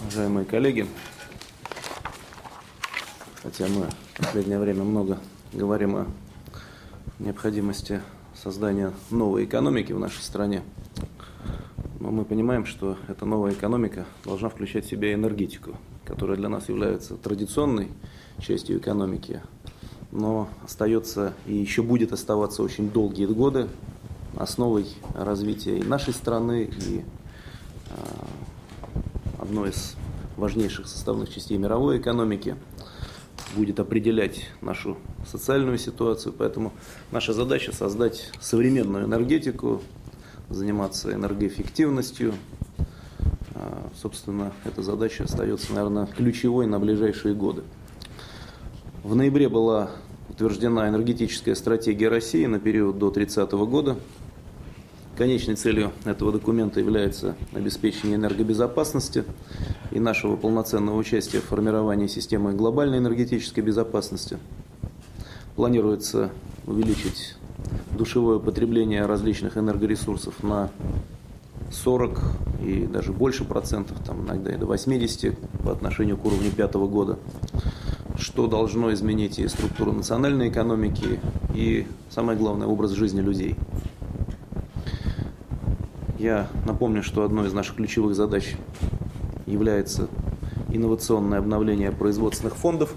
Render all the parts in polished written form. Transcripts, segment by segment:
Уважаемые коллеги, хотя мы в последнее время много говорим о необходимости создания новой экономики в нашей стране, но мы понимаем, что эта новая экономика должна включать в себя энергетику, которая для нас является традиционной частью экономики, но остается и еще будет оставаться очень долгие годы основой развития и нашей страны, и одной из важнейших составных частей мировой экономики, будет определять нашу социальную ситуацию. Поэтому наша задача создать современную энергетику, заниматься энергоэффективностью. Собственно, эта задача остается, наверное, ключевой на ближайшие годы. В ноябре была утверждена энергетическая стратегия России на период до 30 года. Конечной целью этого документа является обеспечение энергобезопасности и нашего полноценного участия в формировании системы глобальной энергетической безопасности. Планируется увеличить душевое потребление различных энергоресурсов на 40 и даже больше процентов, там иногда и до 80 по отношению к уровню 2005 года, что должно изменить и структуру национальной экономики, и, самое главное, образ жизни людей. Я напомню, что одной из наших ключевых задач является инновационное обновление производственных фондов,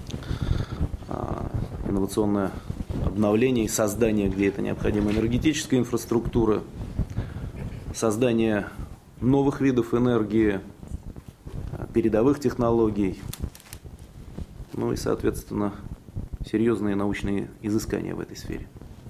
инновационное обновление и создание, где это необходимо, энергетической инфраструктуры, создание новых видов энергии, передовых технологий, ну и, соответственно, серьезные научные изыскания в этой сфере.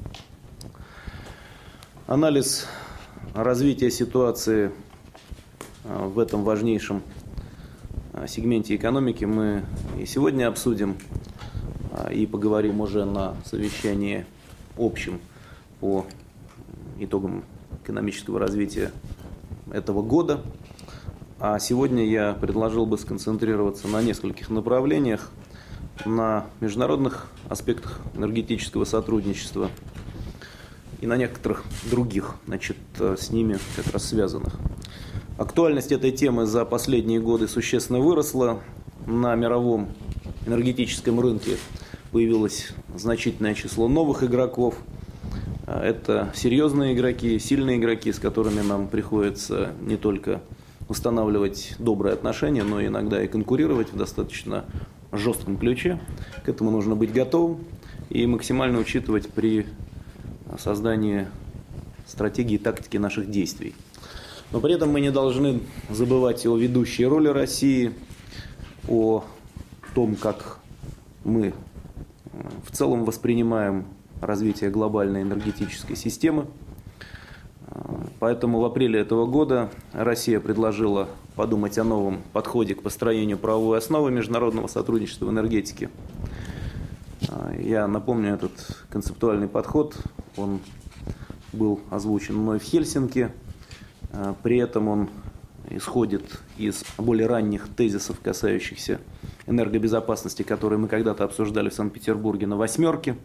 Анализ развития ситуации в этом важнейшем сегменте экономики мы и сегодня обсудим, и поговорим уже на совещании общем по итогам экономического развития этого года. А сегодня я предложил бы сконцентрироваться на нескольких направлениях, на международных аспектах энергетического сотрудничества и на некоторых других, с ними как раз связанных. Актуальность этой темы за последние годы существенно выросла. На мировом энергетическом рынке появилось значительное число новых игроков. Это серьезные игроки, сильные игроки, с которыми нам приходится не только устанавливать добрые отношения, но иногда и конкурировать в достаточно жестком ключе. К этому нужно быть готовым и максимально учитывать при создании стратегии и тактики наших действий. Но при этом мы не должны забывать о ведущей роли России, о том, как мы в целом воспринимаем развитие глобальной энергетической системы. Поэтому в апреле этого года Россия предложила подумать о новом подходе к построению правовой основы международного сотрудничества в энергетике. Я напомню, этот концептуальный подход, он был озвучен мной в Хельсинки. При этом он исходит из более ранних тезисов, касающихся энергобезопасности, которые мы когда-то обсуждали в Санкт-Петербурге на «Восьмерке».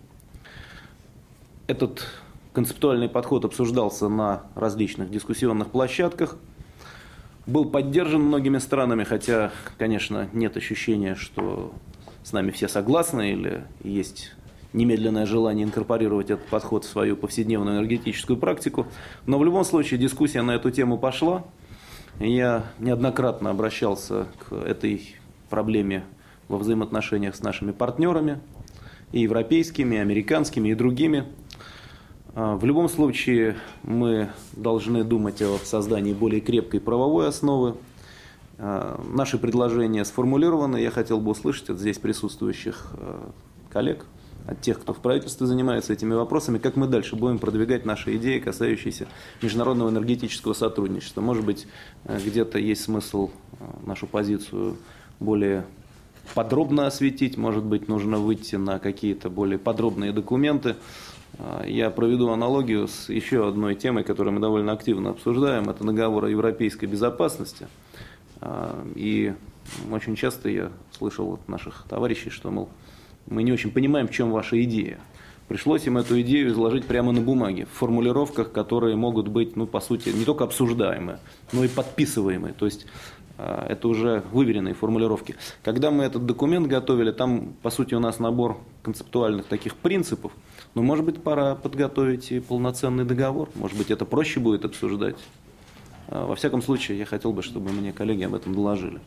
Этот концептуальный подход обсуждался на различных дискуссионных площадках, был поддержан многими странами, хотя, конечно, нет ощущения, что с нами все согласны или есть немедленное желание инкорпорировать этот подход в свою повседневную энергетическую практику. Но в любом случае дискуссия на эту тему пошла. Я неоднократно обращался к этой проблеме во взаимоотношениях с нашими партнерами, и европейскими, и американскими, и другими. В любом случае мы должны думать о создании более крепкой правовой основы. Наши предложения сформулированы. Я хотел бы услышать от здесь присутствующих коллег, от тех, кто в правительстве занимается этими вопросами, как мы дальше будем продвигать наши идеи, касающиеся международного энергетического сотрудничества. Может быть, где-то есть смысл нашу позицию более подробно осветить, может быть, нужно выйти на какие-то более подробные документы. Я проведу аналогию с еще одной темой, которую мы довольно активно обсуждаем, это договор о европейской безопасности. И очень часто я слышал от наших товарищей, что, мол, мы не очень понимаем, в чем ваша идея. Пришлось им эту идею изложить прямо на бумаге, в формулировках, которые могут быть, по сути, не только обсуждаемые, но и подписываемые. То есть это уже выверенные формулировки. Когда мы этот документ готовили, там, по сути, у нас набор концептуальных таких принципов, но, может быть, пора подготовить и полноценный договор, может быть, это проще будет обсуждать. Во всяком случае, я хотел бы, чтобы мне коллеги об этом доложили.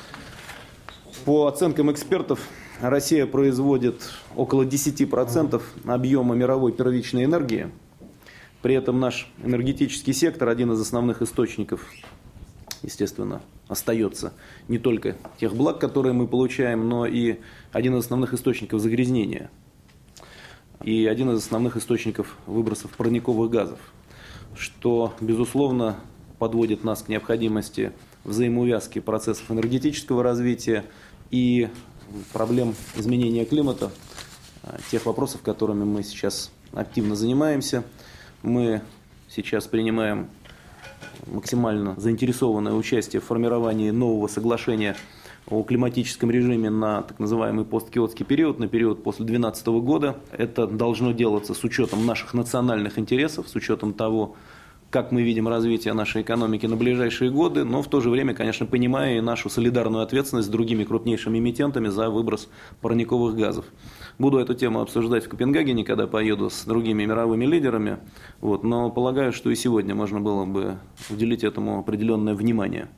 По оценкам экспертов, Россия производит около 10% объема мировой первичной энергии. При этом наш энергетический сектор, один из основных источников, естественно, остается не только тех благ, которые мы получаем, но и один из основных источников загрязнения. И один из основных источников выбросов парниковых газов, что, безусловно, подводит нас к необходимости взаимоувязки процессов энергетического развития и проблем изменения климата, тех вопросов, которыми мы сейчас активно занимаемся. Мы сейчас принимаем максимально заинтересованное участие в формировании нового соглашения о климатическом режиме на так называемый посткиотский период, на период после 2012 года. Это должно делаться с учетом наших национальных интересов, с учетом того, как мы видим развитие нашей экономики на ближайшие годы, но в то же время, конечно, понимая и нашу солидарную ответственность с другими крупнейшими эмитентами за выброс парниковых газов. Буду эту тему обсуждать в Копенгагене, когда поеду с другими мировыми лидерами, но полагаю, что и сегодня можно было бы уделить этому определенное внимание.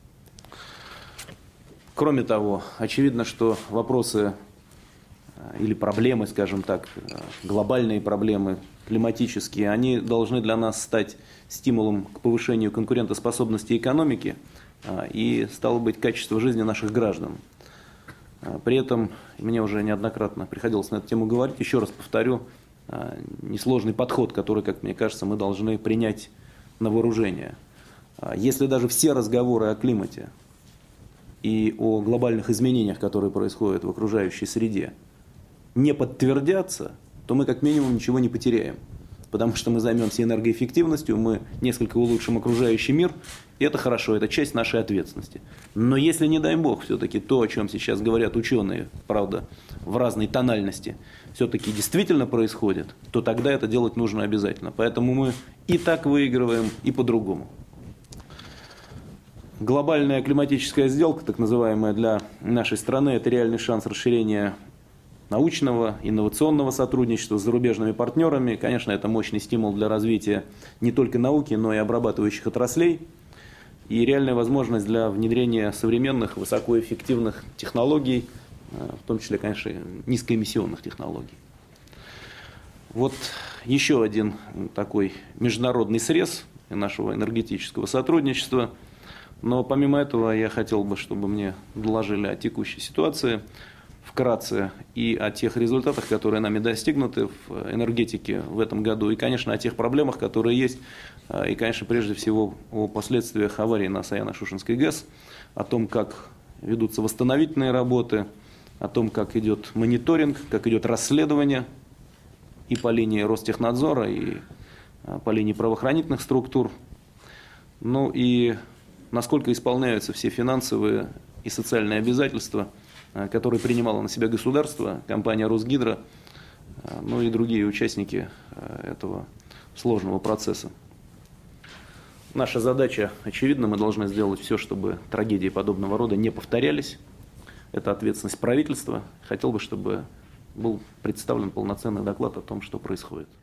Кроме того, очевидно, что вопросы или проблемы, скажем так, глобальные проблемы, климатические, они должны для нас стать стимулом к повышению конкурентоспособности экономики и, стало быть, качества жизни наших граждан. При этом, мне уже неоднократно приходилось на эту тему говорить, еще раз повторю, несложный подход, который, как мне кажется, мы должны принять на вооружение. Если даже все разговоры о климате и о глобальных изменениях, которые происходят в окружающей среде, не подтвердятся, то мы как минимум ничего не потеряем. Потому что мы займемся энергоэффективностью, мы несколько улучшим окружающий мир, и это хорошо, это часть нашей ответственности. Но если, не дай бог, все-таки то, о чем сейчас говорят ученые, правда, в разной тональности, все-таки действительно происходит, то тогда это делать нужно обязательно. Поэтому мы и так выигрываем, и по-другому. Глобальная климатическая сделка, так называемая для нашей страны, это реальный шанс расширения научного, инновационного сотрудничества с зарубежными партнерами. Конечно, это мощный стимул для развития не только науки, но и обрабатывающих отраслей. И реальная возможность для внедрения современных, высокоэффективных технологий, в том числе, конечно, низкоэмиссионных технологий. Вот еще один такой международный срез нашего энергетического сотрудничества. Но помимо этого я хотел бы, чтобы мне доложили о текущей ситуации вкратце и о тех результатах, которые нами достигнуты в энергетике в этом году, и, конечно, о тех проблемах, которые есть, и, конечно, прежде всего о последствиях аварии на Саяно-Шушенской ГЭС, о том, как ведутся восстановительные работы, о том, как идет мониторинг, как идет расследование и по линии Ростехнадзора, и по линии правоохранительных структур, ну и насколько исполняются все финансовые и социальные обязательства, которые принимало на себя государство, компания Росгидро, ну и другие участники этого сложного процесса. Наша задача, очевидно, мы должны сделать все, чтобы трагедии подобного рода не повторялись. Это ответственность правительства. Хотел бы, чтобы был представлен полноценный доклад о том, что происходит.